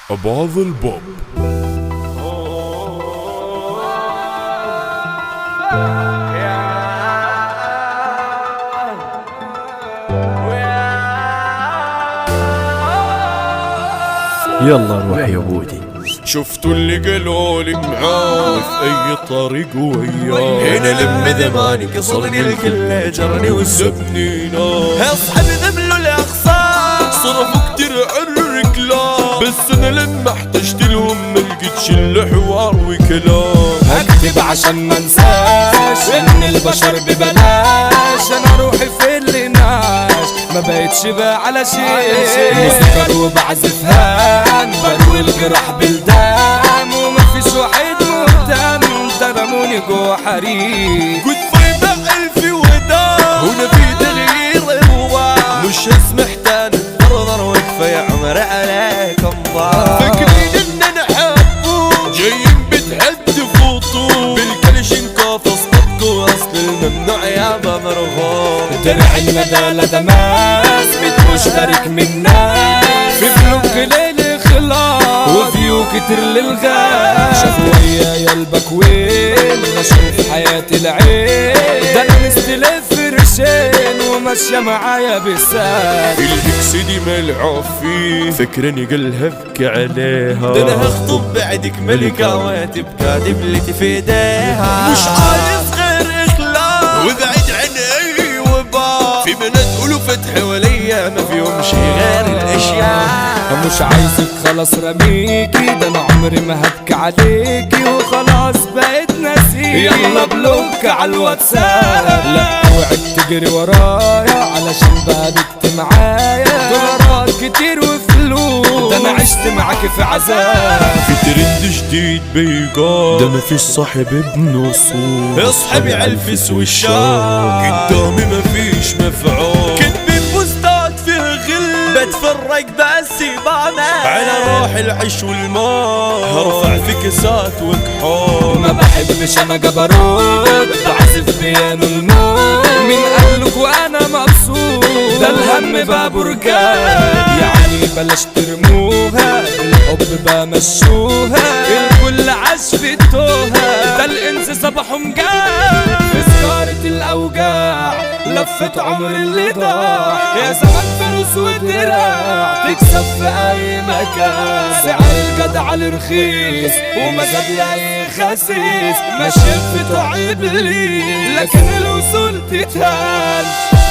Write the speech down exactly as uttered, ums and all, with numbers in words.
أباظ البوب. يلا روح يا بودي. شفتوا اللي قالولي معاه في أي طريق وياه، هنا لما زماني قصرني الكل جرني وسبني نار. اصحابي ذملوا الاخصام صرفوا كتير عن الركلام، بس أنا لما احتجت لهم ملقتش إلا حوار وكلام. اكتب عشان ما انساش ان البشر ببلاش، انا روحي في اللي ناش ما بقتش بقى على شيء. موسيقى وبعزف هان بروي الجراح بالدم، وما فيش واحد مهتم ضرموني جوا حريق. كنت طيبة ألفي وداع، هنا في تغيير ألوان، مش هسمح تاني ضرر وكفى يا عمر عليكم ضاع. فاكرين إن أنا حبو جايين بتهدفوا طول بالكلشين كافص قطكوا، أصل الممنوع يابا مرغوب. درع المدى لدماس بيت مشترك من ناس، في بلوك ليل خلاص وفيو كتير للغاز. شافوا ويايا البكوين اشوف حياتي العين، ده انا مستلف فرشين وماشية معايا بالساس. الهكس دي ملعوب فيه، فكرني قلها ابكي عليها. ده انا هخطب بعدك ملكة وتبكى دبلتي في ايديها. مش عايز غير اخلاص وابعد عن اي وباء، في بنات قولوا فتح وليا ما فيهم شي غير الاشياء. مش عايزك خلاص رميكي، ده انا عمري ما هبكي عليكي وخلاص بقيت ناسيكي. يلا بلوك على الواتساب، لا اوعك تجري ورايا علشان بقيت معايا دولارات كتير وفلوس، ده انا عشت معاكي في عذاب. في ترند جديد بيقال، ده مفيش صاحب ابن اصول، اصحابي عالفيس والشام قدامي مفيش مفعول. كتبي بوستات فيها غل بتفرج بس بانا على روح العيش والماء، هرفع في كاسات وكحول. ما بحبش انا جبروت بعزف بيانو الموت، من قالك وانا مبسوط ده الهم باب رجال. يعني بلاش ترموها الحب بمشوها، الكل عاش في التوهة ده الانس صباحهم جال. في سكارة الاوجاع لفت عمر اللي ضاع، يا زمان فلوس ودراع تكسب في اي مكان. سعر الجدع الرخيص ومزاج لاي خسيس، ماشي في تعب لي لكن الوصول تتهان.